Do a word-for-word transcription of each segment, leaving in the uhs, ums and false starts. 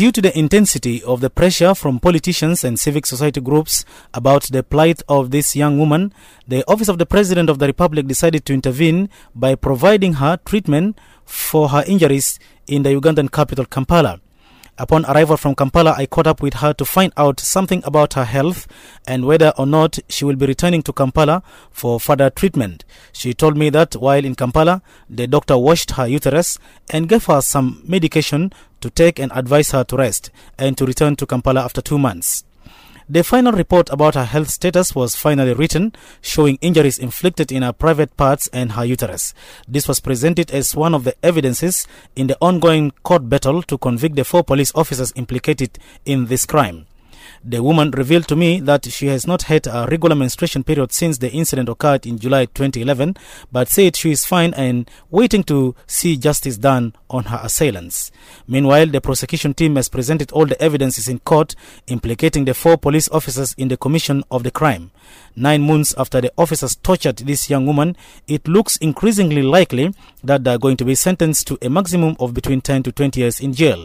Due to the intensity of the pressure from politicians and civic society groups about the plight of this young woman, the Office of the President of the Republic decided to intervene by providing her treatment for her injuries in the Ugandan capital, Kampala. Upon arrival from Kampala, I caught up with her to find out something about her health and whether or not she will be returning to Kampala for further treatment. She told me that while in Kampala, the doctor washed her uterus and gave her some medication to take and advised her to rest and to return to Kampala after two months. The final report about her health status was finally written, showing injuries inflicted in her private parts and her uterus. This was presented as one of the evidences in the ongoing court battle to convict the four police officers implicated in this crime. The woman revealed to me that she has not had a regular menstruation period since the incident occurred in July twenty eleven, but said she is fine and waiting to see justice done on her assailants. Meanwhile, the prosecution team has presented all the evidences in court implicating the four police officers in the commission of the crime. Nine months after the officers tortured this young woman, it looks increasingly likely that they are going to be sentenced to a maximum of between ten to twenty years in jail.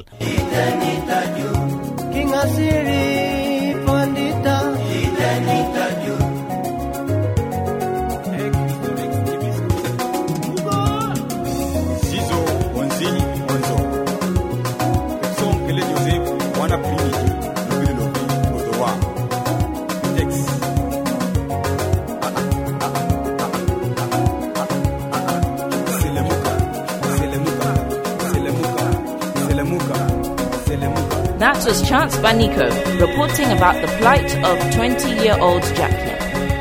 That was Chance Baniko reporting about the plight of twenty-year-old Jacqueline.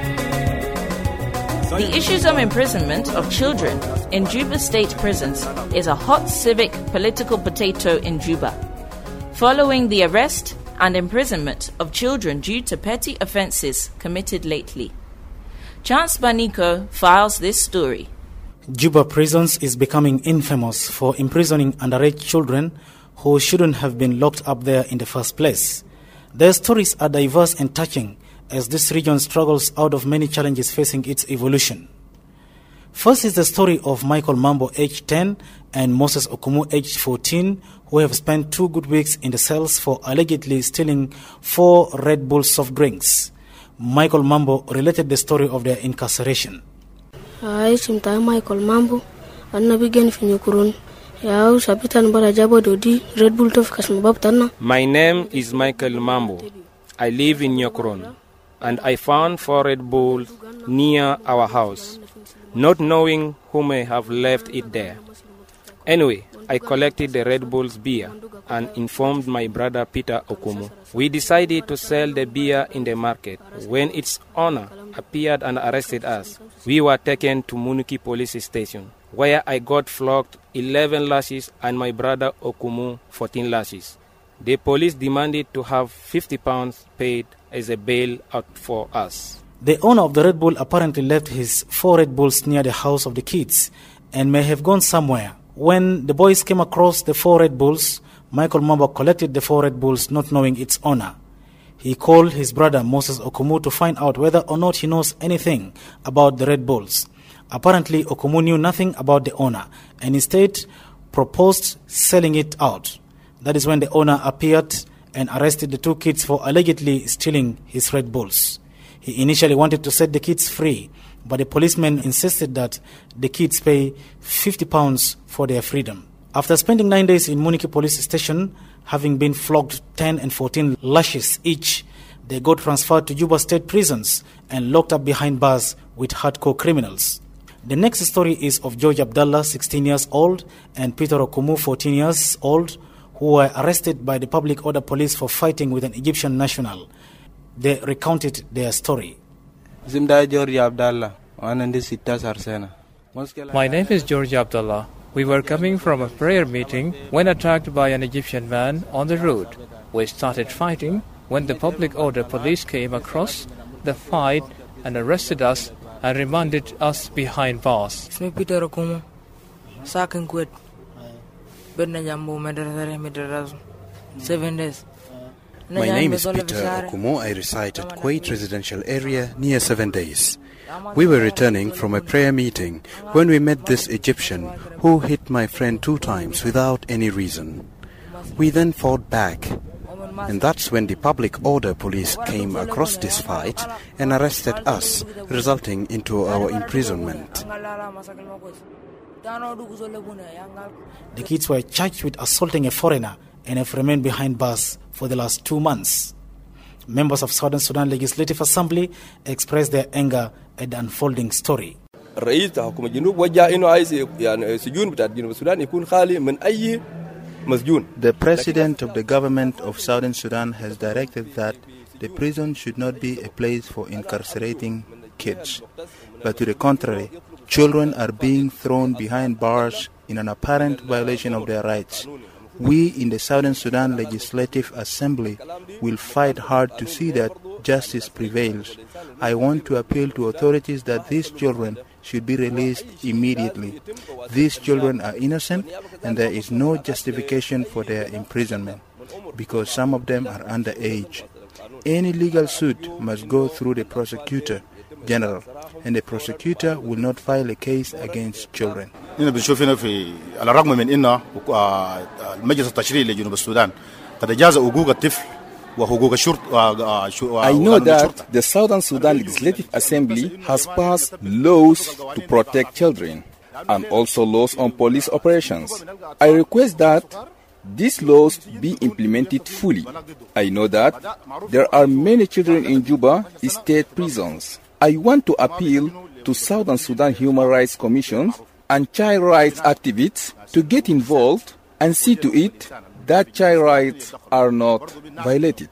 The issues of imprisonment of children in Juba state prisons is a hot civic political potato in Juba, following the arrest and imprisonment of children due to petty offences committed lately. Chance Baniko files this story. Juba prisons is becoming infamous for imprisoning underage children who shouldn't have been locked up there in the first place. Their stories are diverse and touching as this region struggles out of many challenges facing its evolution. First is the story of Michael Mambo, age ten, and Moses Okumu, age fourteen, who have spent two good weeks in the cells for allegedly stealing four Red Bull soft drinks. Michael Mambo related the story of their incarceration. I am Michael Mambo, and I began from Ukraine. My name is Michael Mambo. I live in Nyokuron, and I found four Red Bulls near our house, not knowing who may have left it there. Anyway, I collected the Red Bull's beer and informed my brother Peter Okumu. We decided to sell the beer in the market. When its owner appeared and arrested us, we were taken to Munuki police station, where I got flogged eleven lashes and my brother Okumu fourteen lashes. The police demanded to have fifty pounds paid as a bail out for us. The owner of the Red Bull apparently left his four Red Bulls near the house of the kids and may have gone somewhere. When the boys came across the four Red Bulls, Michael Mambo collected the four Red Bulls not knowing its owner. He called his brother Moses Okumu to find out whether or not he knows anything about the Red Bulls. Apparently, Okumu knew nothing about the owner and instead proposed selling it out. That is when the owner appeared and arrested the two kids for allegedly stealing his Red Bulls. He initially wanted to set the kids free, but the policeman insisted that the kids pay fifty pounds for their freedom. After spending nine days in Muniki police station, having been flogged ten and fourteen lashes each, they got transferred to Juba state prisons and locked up behind bars with hardcore criminals. The next story is of George Abdallah, sixteen years old, and Peter Okumu, fourteen years old, who were arrested by the public order police for fighting with an Egyptian national. They recounted their story. My name is George Abdallah. We were coming from a prayer meeting when attacked by an Egyptian man on the road. We started fighting when the public order police came across the fight and arrested us and remanded us behind bars. Seven days. My name is Peter Okumu. I reside at Kuwait residential area near Seven Days. We were returning from a prayer meeting when we met this Egyptian who hit my friend two times without any reason. We then fought back. And that's when the public order police came across this fight and arrested us, resulting into our imprisonment. The kids were charged with assaulting a foreigner and have remained behind bars for the last two months. Members of Southern Sudan Legislative Assembly expressed their anger at the unfolding story. The President of the government of Southern Sudan has directed that the prison should not be a place for incarcerating kids, but to the contrary, children are being thrown behind bars in an apparent violation of their rights. We in the Southern Sudan Legislative Assembly will fight hard to see that justice prevails. I want to appeal to authorities that these children should be released immediately. These children are innocent and there is no justification for their imprisonment because some of them are underage. Any legal suit must go through the prosecutor general, and the prosecutor will not file a case against children. I know that the Southern Sudan Legislative Assembly has passed laws to protect children and also laws on police operations. I request that these laws be implemented fully. I know that there are many children in Juba state prisons. I want to appeal to Southern Sudan Human Rights Commission and child rights activists to get involved and see to it that child rights are not violated.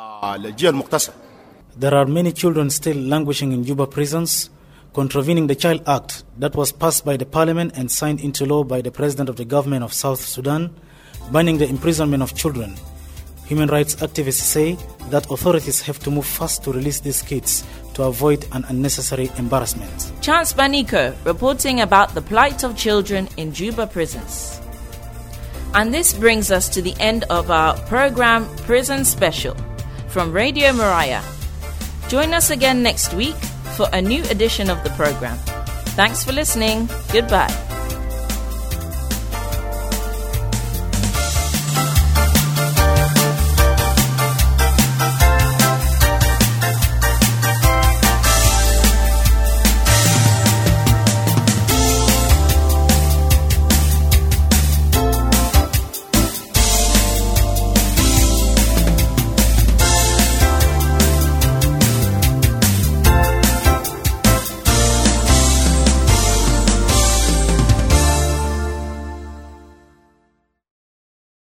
There are many children still languishing in Juba prisons, contravening the Child Act that was passed by the parliament and signed into law by the President of the government of South Sudan, banning the imprisonment of children. Human rights activists say that authorities have to move fast to release these kids to avoid an unnecessary embarrassment. Chance Baniko reporting about the plight of children in Juba prisons. And this brings us to the end of our program Prison Special from Radio Mariah. Join us again next week for a new edition of the program. Thanks for listening. Goodbye.